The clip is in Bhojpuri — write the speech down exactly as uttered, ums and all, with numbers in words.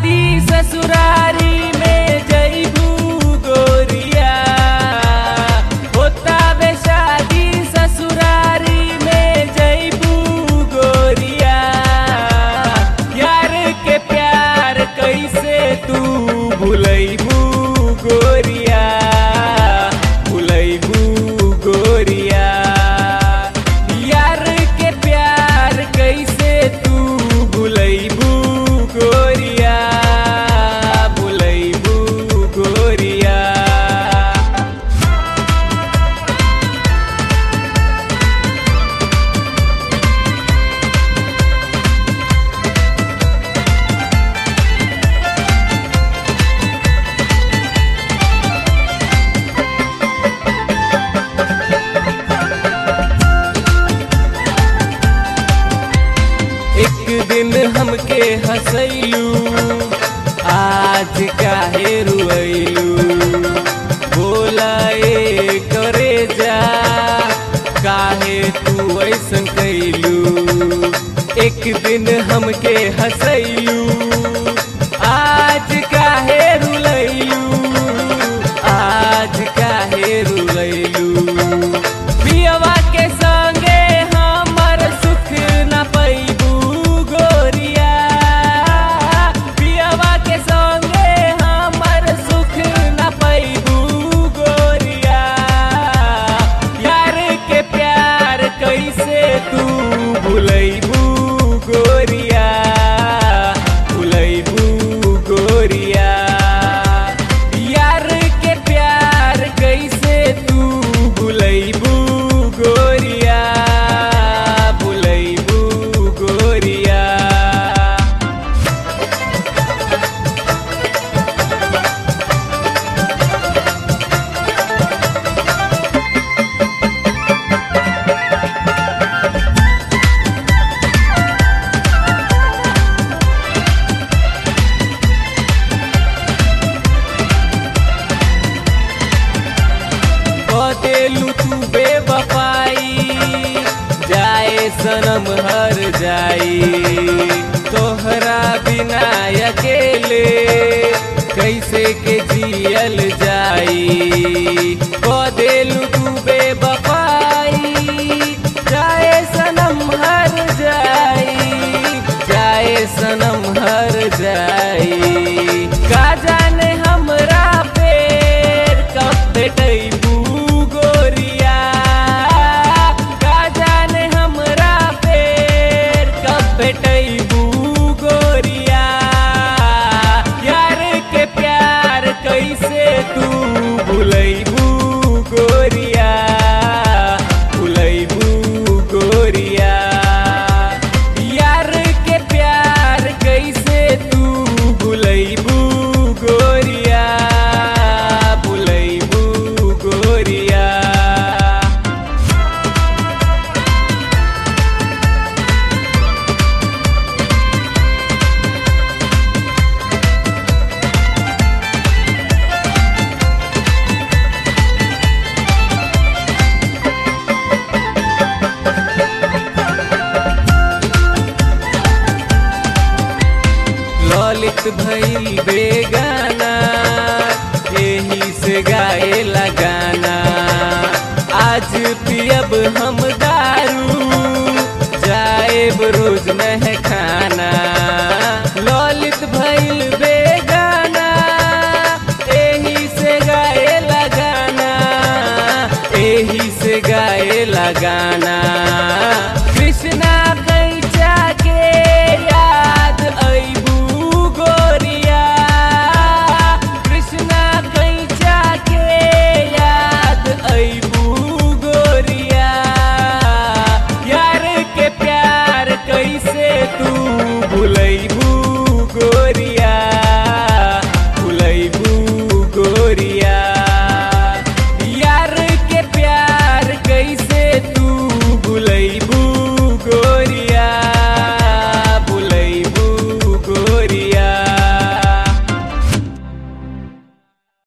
शादी ससुरारी में जइबू गोरिया, होता बे शादी ससुरारी में जइबू गोरिया। यार के प्यार कैसे तू भुलैबू गोरिया, भुलैबू गोरिया। यार के प्यार कैसे तू भुलैबू गोरिया, भुलैबू गोरिया। एक दिन हमके हंसैलू, आज काहे रुइलू। बोला ए करे जा, काहे तू ऐसन कैलू। एक दिन हमके हंसैलू, आज काहे रुलैलू, आज काहे रुलैलू। पियवा के संगे हमर सुख न पैबू गोरिया, पियवा के संगे हमर सुख न पैबू गोरिया। यार के प्यार कैसे तू भुलैबू गोरिया, भुलैबू गोरिया। यार के प्यार कैसे तू भुलैबू गोरिया, भुलैबू गोरिया। बतेलू तू बेवफाई, जाए सनम हर जाई। तोहरा बिना अकेले कैसे के जियल जाई। बतेलू तू बेवफाई, जाए सनम हर जाई, जाए सनम हर जाई। का जाने हमरा फेर कब भेटैबू गोरिया, का जाने हमरा फेर कब भेटैबू गोरिया। यार के प्यार कैसे तू भुलैबू गोरिया, भुलैबू गोरिया। यार के प्यार कैसे तू भुलैबू गोरिया, भुलैबू गोरिया। ललित भइल बेगाना, यही से गाए लगाना। आज पियब हम दारू, जाएब रोज में खाना। ललित भइल बेगाना, यही से गाए लगाना, यही से गाए लगाना। कृष्णा